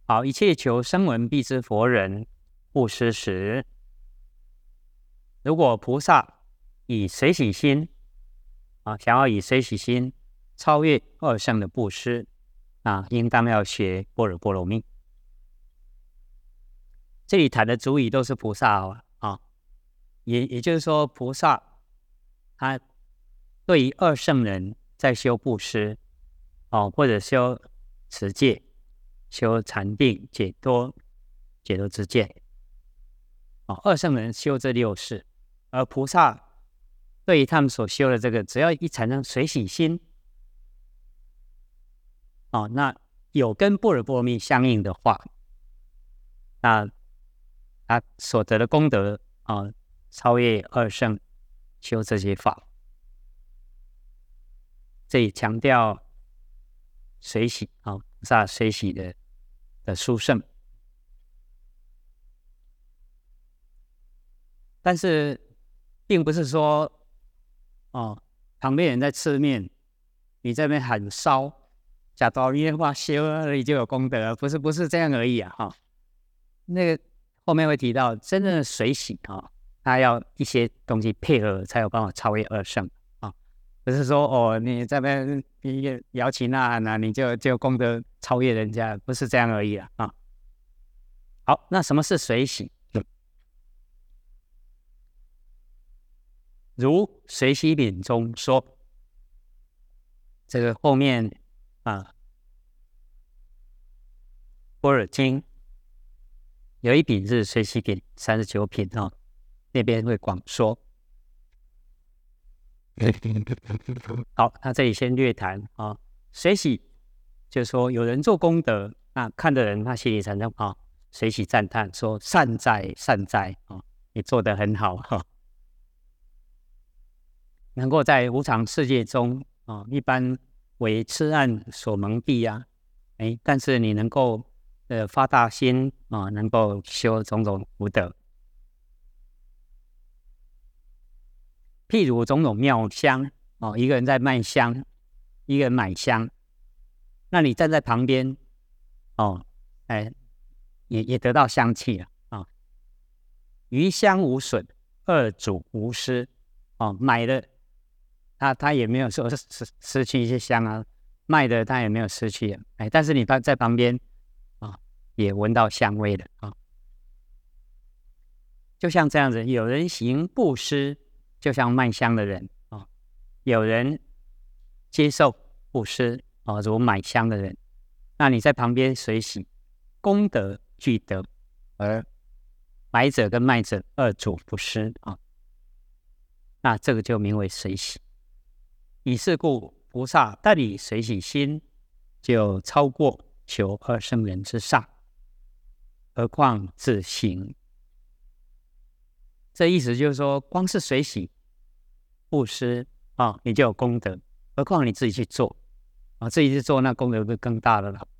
好，一切求声闻必知佛人布施时，如果菩萨以随喜心想要以随喜心超越二乘的布施应当要学般若波罗蜜。这里谈的主语都是菩萨也就是说，菩萨他对于二乘人在修布施或者修持戒、修禅定、解脱之见二乘人修这六事，而菩萨对于他们所修的这个，只要一产生随喜心那有跟般若波罗蜜相应的话，那他所得的功德超越二乘修这些法。这里强调随喜菩萨随喜的殊胜。但是并不是说旁边人在吃面，你在那边喊烧假刀你的话修而已就有功德，不是这样而已那个后面会提到真正的随喜他要一些东西配合才有办法超越二乘不是说你在那边摇旗呐喊你就功德超越人家，不是这样而已好，那什么是随喜？如随喜品中说，这个后面般若经有一品是随喜品39品那边会广说。好，那这里先略谈随喜就是说有人做功德，那看的人他心里产生随喜赞叹，说善哉善哉你做得很好能够在无常世界中一般为痴暗所蒙蔽但是你能够发大心能够修种种福德，譬如种种妙香一个人在卖香，一个人买香，那你站在旁边也得到香气了余香无损，二主无失买的他也没有说失去一些香卖的他也没有失去但是你在旁边也闻到香味的就像这样子，有人行布施，就像卖香的人有人接受布施如买香的人，那你在旁边随喜，功德俱得，而买者跟卖者二主不失那这个就名为随喜。以是故，菩萨但以随喜心，就超过求二乘人之上，何况自行。这意思就是说，光是随喜布施你就有功德，何况你自己去做自己去做，那功德就更大了